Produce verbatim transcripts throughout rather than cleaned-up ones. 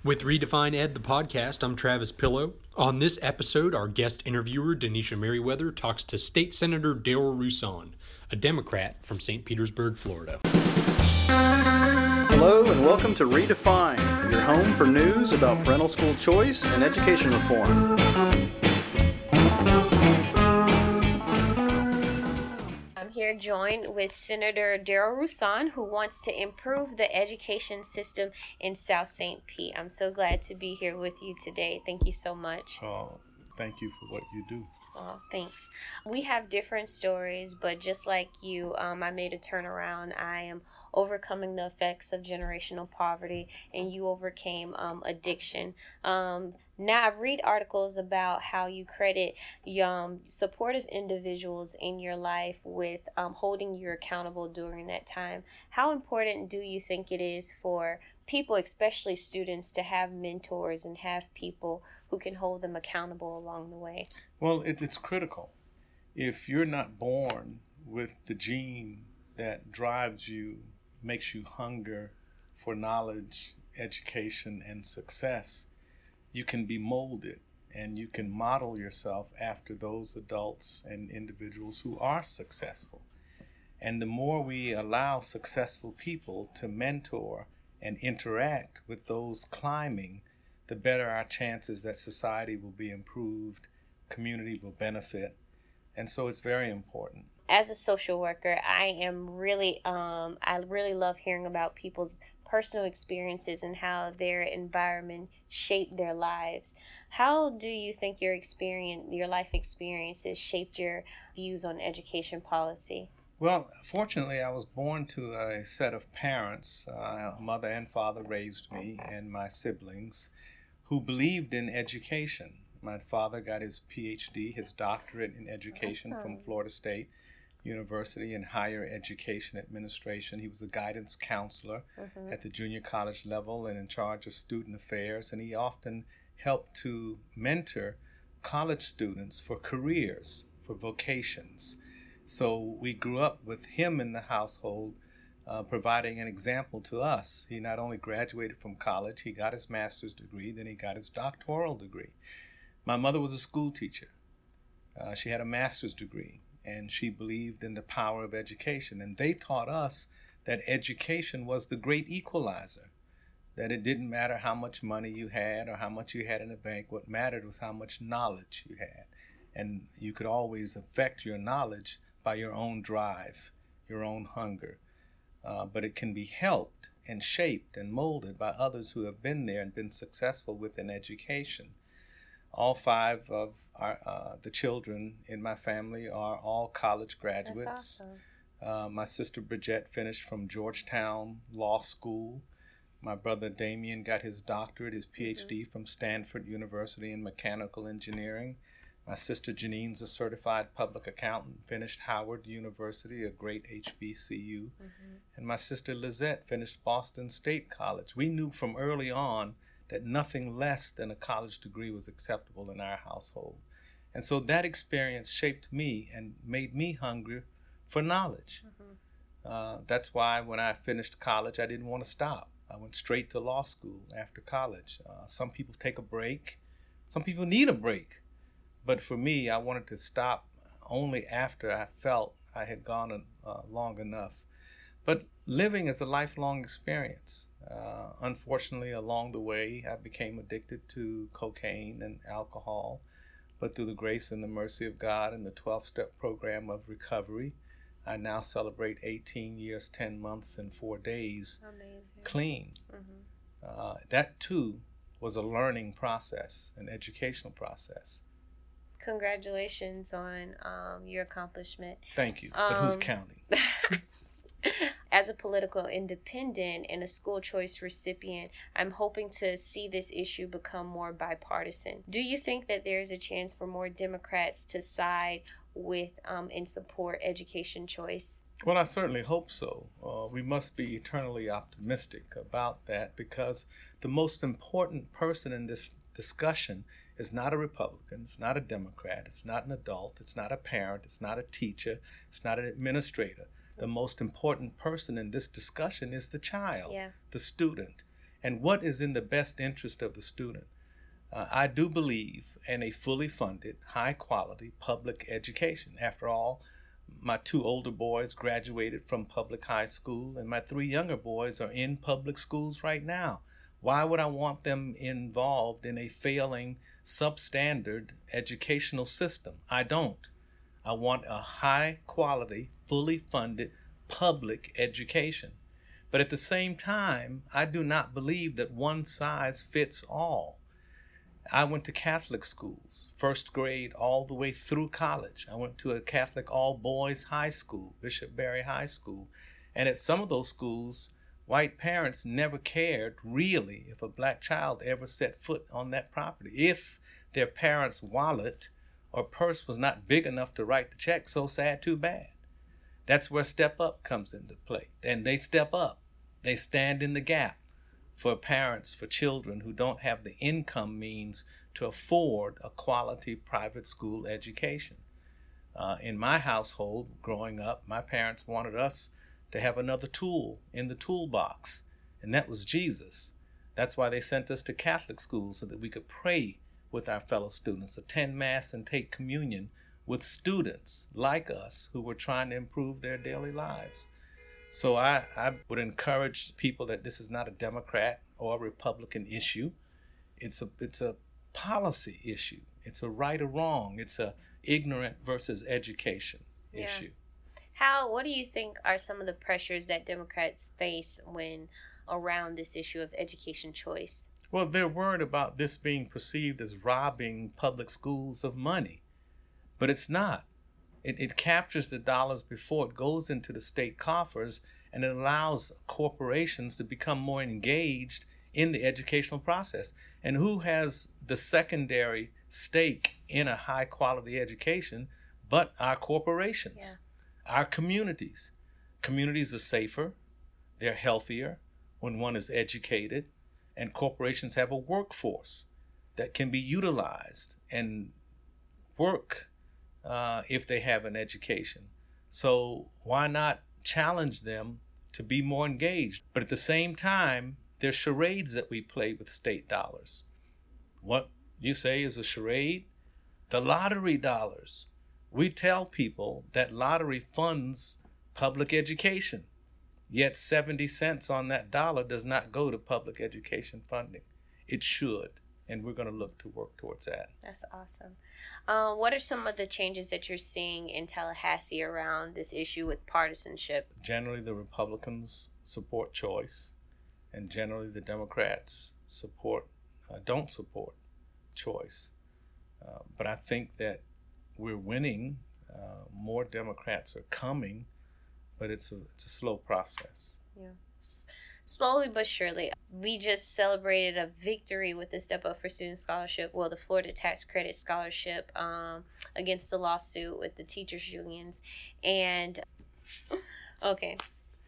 With Redefine Ed, the podcast, I'm Travis Pillow. On this episode, our guest interviewer, Denisha Merriweather, talks to State Senator Darryl Rouson, a Democrat from Saint Petersburg, Florida. Hello and welcome to Redefine, your home for news about parental school choice and education reform. I'm here joined with Senator Darryl Rouson, who wants to improve the education system in South Saint Pete. I'm so glad to be here with you today. Thank you so much. Oh, thank you for what you do. Oh, thanks. We have different stories, but just like you, um, I made a turnaround. I am overcoming the effects of generational poverty, and you overcame um, addiction. Um, now, I read articles about how you credit um, supportive individuals in your life with um, holding you accountable during that time. How important do you think it is for people, especially students, to have mentors and have people who can hold them accountable along the way? Well, it, it's critical. If you're not born with the gene that drives you, makes you hunger for knowledge, education, and success, you can be molded and you can model yourself after those adults and individuals who are successful. And the more we allow successful people to mentor and interact with those climbing, the better our chances that society will be improved, community will benefit. And so it's very important. As a social worker, I am really, um, I really love hearing about people's personal experiences and how their environment shaped their lives. How do you think your experience, your life experiences shaped your views on education policy? Well, fortunately, I was born to a set of parents, uh, mother and father raised me and my siblings, who believed in education. My father got his P H D, his doctorate in education Awesome. from Florida State University in Higher Education Administration. He was a guidance counselor Mm-hmm. at the junior college level and in charge of student affairs, and he often helped to mentor college students for careers, for vocations. So we grew up with him in the household, uh, providing an example to us. He not only graduated from college, he got his master's degree, then he got his doctoral degree. My mother was a school teacher. Uh, she had a master's degree, and she believed in the power of education. And they taught us that education was the great equalizer, that it didn't matter how much money you had or how much you had in the bank. What mattered was how much knowledge you had. And you could always affect your knowledge by your own drive, your own hunger. Uh, but it can be helped and shaped and molded by others who have been there and been successful within education. All five of our, uh, the children in my family are all college graduates. That's awesome. Uh, my sister Bridget finished from Georgetown Law School. My brother Damien got his doctorate, his P H D mm-hmm. from Stanford University in mechanical engineering. My sister Janine's a certified public accountant, finished Howard University, a great H B C U. Mm-hmm. And my sister Lizette finished Boston State College. We knew from early on that nothing less than a college degree was acceptable in our household. And so that experience shaped me and made me hungry for knowledge. Mm-hmm. Uh, that's why when I finished college, I didn't want to stop. I went straight to law school after college. Uh, some people take a break. Some people need a break. But for me, I wanted to stop only after I felt I had gone uh, long enough. But living is a lifelong experience. Uh, unfortunately, along the way, I became addicted to cocaine and alcohol. But through the grace and the mercy of God and the twelve-step program of recovery, I now celebrate eighteen years, ten months, and four days Amazing. Clean. Mm-hmm. Uh, that, too, was a learning process, an educational process. Congratulations on um, your accomplishment. Thank you. Um, but who's counting? As a political independent and a school choice recipient, I'm hoping to see this issue become more bipartisan. Do you think that there's a chance for more Democrats to side with um, and support education choice? Well, I certainly hope so. Uh, we must be eternally optimistic about that, because the most important person in this discussion is not a Republican, it's not a Democrat, it's not an adult, it's not a parent, it's not a teacher, it's not an administrator. The most important person in this discussion is the child, yeah. the student. and what is in the best interest of the student. Uh, I do believe in a fully funded, high-quality public education. After all, my two older boys graduated from public high school, and my three younger boys are in public schools right now. Why would I want them involved in a failing, substandard educational system? I don't. I want a high-quality, fully funded public education. But at the same time, I do not believe that one size fits all. I went to Catholic schools, first grade all the way through college. I went to a Catholic all-boys high school, Bishop Barry High School. And at some of those schools, white parents never cared, really, if a black child ever set foot on that property. If their parents' wallet or purse was not big enough to write the check, so sad, too bad. That's where Step Up comes into play. And they step up. They stand in the gap for parents, for children who don't have the income means to afford a quality private school education. Uh, in my household, growing up, my parents wanted us to have another tool in the toolbox, and that was Jesus. That's why they sent us to Catholic schools, so that we could pray with our fellow students, attend Mass, and take communion with students like us who were trying to improve their daily lives. So I, I would encourage people that this is not a Democrat or a Republican issue. It's a it's a policy issue. It's a right or wrong. It's a ignorant versus education Yeah. issue. How, what do you think are some of the pressures that Democrats face when around this issue of education choice? Well, they're worried about this being perceived as robbing public schools of money, but it's not. It, it captures the dollars before it goes into the state coffers, and it allows corporations to become more engaged in the educational process. And who has the secondary stake in a high quality education but our corporations, yeah. our communities? Communities are safer, they're healthier when one is educated, and corporations have a workforce that can be utilized and work Uh, if they have an education. So why not challenge them to be more engaged? But at the same time, there's charades that we play with state dollars. What you say is a charade? The lottery dollars. We tell people that lottery funds public education, yet seventy cents on that dollar does not go to public education funding. It should. And we're going to look to work towards that. That's awesome. Uh, what are some of the changes that you're seeing in Tallahassee around this issue with partisanship? Generally, the Republicans support choice, and generally the Democrats support uh, don't support choice. Uh, but I think that we're winning. Uh, more Democrats are coming, but it's a it's a slow process. Yeah. Slowly but surely. We just celebrated a victory with the Step Up for Students Scholarship, well, the Florida Tax Credit Scholarship, um, against the lawsuit with the teachers' unions. And, okay.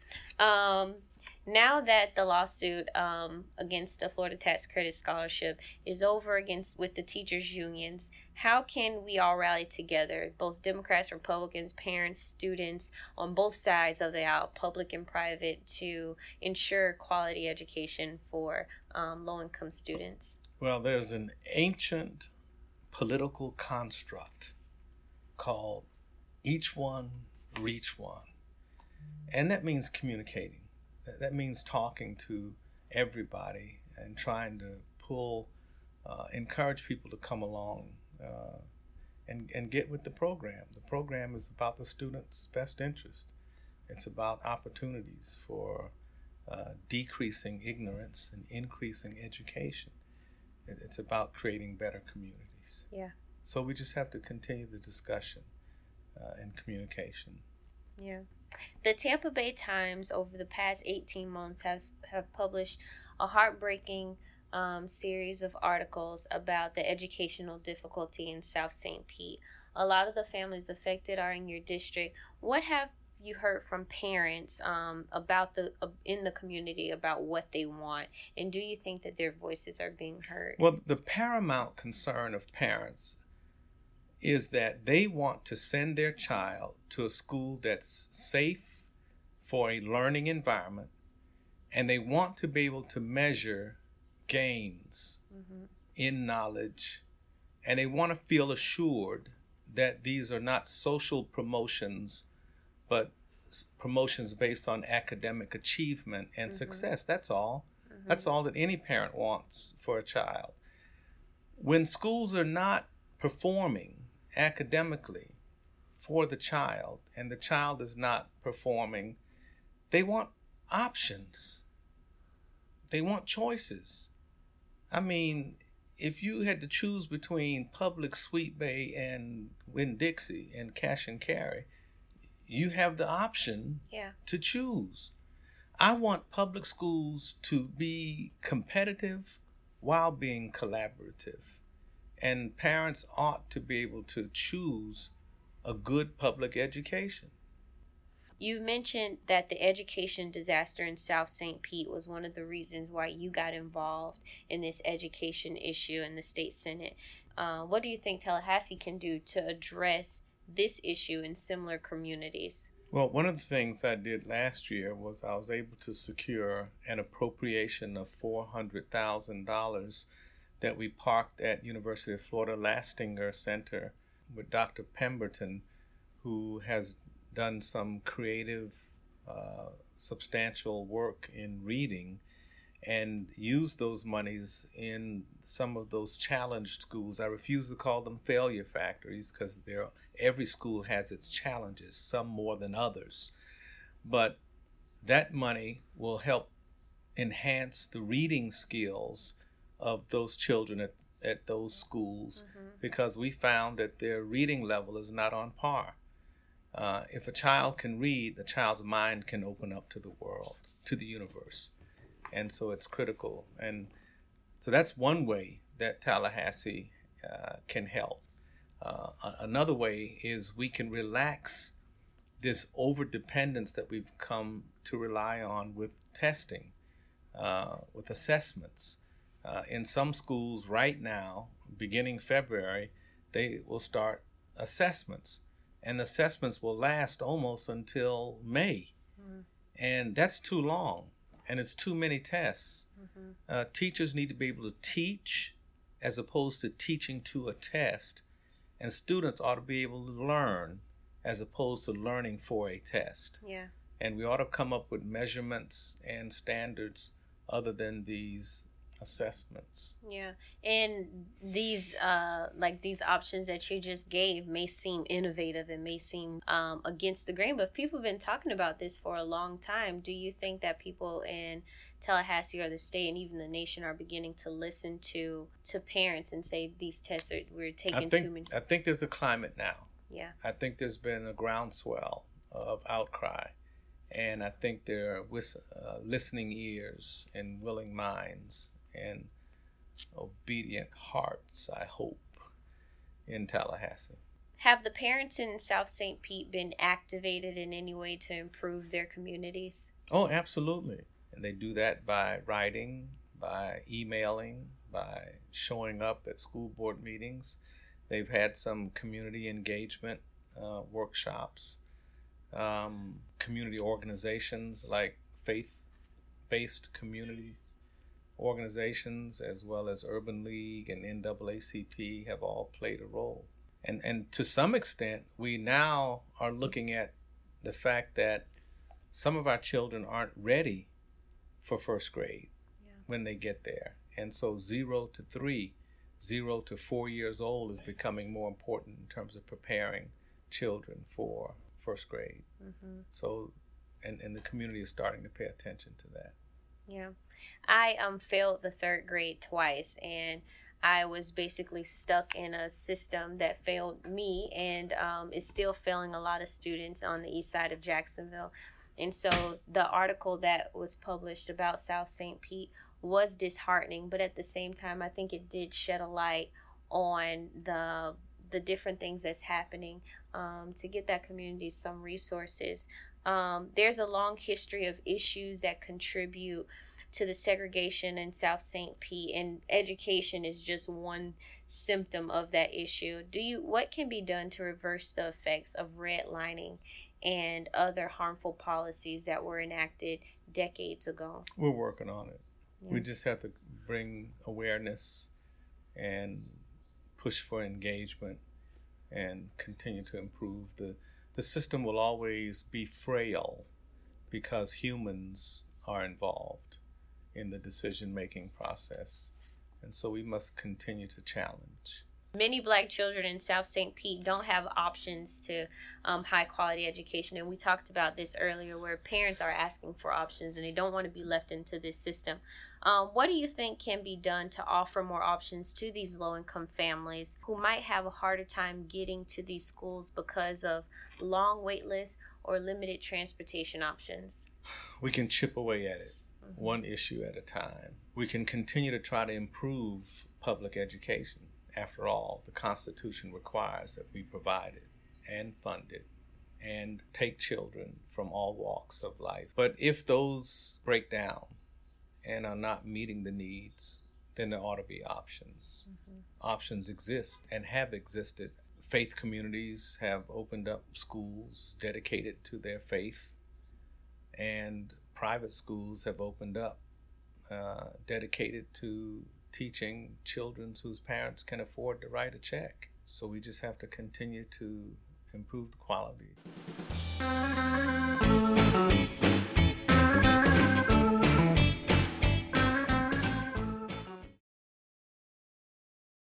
Um, now that the lawsuit um, against the Florida Tax Credit Scholarship is over against with the teachers' unions, how can we all rally together, both Democrats, Republicans, parents, students, on both sides of the aisle, public and private, to ensure quality education for um, low-income students? Well, there's an ancient political construct called each one, reach one. And that means communicating. That means talking to everybody and trying to pull, uh, encourage people to come along uh, and, and get with the program. The program is about the student's best interest. It's about opportunities for uh, decreasing ignorance and increasing education. It, it's about creating better communities. Yeah. So we just have to continue the discussion uh, and communication. Yeah. The Tampa Bay Times over the past eighteen months has have published a heartbreaking um, series of articles about the educational difficulty in South Saint Pete. A lot of the families affected are in your district. What have you heard from parents um, about the uh, in the community about what they want, and do you think that their voices are being heard? Well, the paramount concern of parents is that they want to send their child to a school that's safe for a learning environment, and they want to be able to measure gains mm-hmm. in knowledge, and they want to feel assured that these are not social promotions, but promotions based on academic achievement and mm-hmm. success. That's all. Mm-hmm. That's all that any parent wants for a child. When schools are not performing academically for the child, and the child is not performing, they want options. They want choices. I mean, if you had to choose between public Sweet Bay and Winn-Dixie and cash and carry, you have the option yeah. to choose. I want public schools to be competitive while being collaborative. And parents ought to be able to choose a good public education. You mentioned that the education disaster in South Saint Pete was one of the reasons why you got involved in this education issue in the state Senate. Uh, what do you think Tallahassee can do to address this issue in similar communities? Well, one of the things I did last year was I was able to secure an appropriation of four hundred thousand dollars that we parked at University of Florida Lastinger Center with Doctor Pemberton, who has done some creative, uh, substantial work in reading, and used those monies in some of those challenged schools. I refuse to call them failure factories because every school has its challenges, some more than others. But that money will help enhance the reading skills of those children at, at those schools mm-hmm. because we found that their reading level is not on par. Uh, if a child can read, the child's mind can open up to the world, to the universe. And so it's critical. And so that's one way that Tallahassee uh, can help. Uh, another way is we can relax this overdependence that we've come to rely on with testing, uh, with assessments. Uh, in some schools right now, beginning February, they will start assessments. And assessments will last almost until May. Mm. And that's too long. And it's too many tests. Mm-hmm. Uh, teachers need to be able to teach as opposed to teaching to a test. And students ought to be able to learn as opposed to learning for a test. Yeah. And we ought to come up with measurements and standards other than these assessments. Yeah. And these uh like these options that you just gave may seem innovative and may seem um against the grain, but people have been talking about this for a long time. Do you think that people in Tallahassee or the state and even the nation are beginning to listen to to parents and say these tests are we're taking I think, too many? I think there's a climate now. Yeah. I think there's been a groundswell of outcry. And I think there are whis- uh, listening ears and willing minds and obedient hearts, I hope, in Tallahassee. Have the parents in South Saint Pete been activated in any way to improve their communities? Oh, absolutely. And they do that by writing, by emailing, by showing up at school board meetings. They've had some community engagement uh, workshops, um, community organizations like faith-based communities. Organizations as well as Urban League and N double A C P have all played a role. And and to some extent, we now are looking at the fact that some of our children aren't ready for first grade yeah. when they get there. And so zero to three, zero to four years old is becoming more important in terms of preparing children for first grade. Mm-hmm. So, and, and the community is starting to pay attention to that. Yeah. I um failed the third grade twice, and I was basically stuck in a system that failed me and um, is still failing a lot of students on the east side of Jacksonville. And so the article that was published about South Saint Pete was disheartening, but at the same time, I think it did shed a light on the the different things that's happening um, to get that community some resources. Um, there's a long history of issues that contribute to the segregation in South Saint Pete, and education is just one symptom of that issue. Do you what can be done to reverse the effects of redlining and other harmful policies that were enacted decades ago? We're working on it. Yeah. We just have to bring awareness and push for engagement and continue to improve. The, the system will always be frail because humans are involved in the decision-making process. And so we must continue to challenge. Many Black children in South Saint Pete don't have options to um, high quality education. And we talked about this earlier, where parents are asking for options and they don't want to be left into this system. Um, what do you think can be done to offer more options to these low income families who might have a harder time getting to these schools because of long wait lists or limited transportation options? We can chip away at it, Mm-hmm. one issue at a time. We can continue to try to improve public education. After all, the Constitution requires that we provide it and fund it and take children from all walks of life. But if those break down and are not meeting the needs, then there ought to be options. Mm-hmm. Options exist and have existed. Faith communities have opened up schools dedicated to their faith, and private schools have opened up uh, dedicated to teaching children whose parents can afford to write a check. So we just have to continue to improve the quality.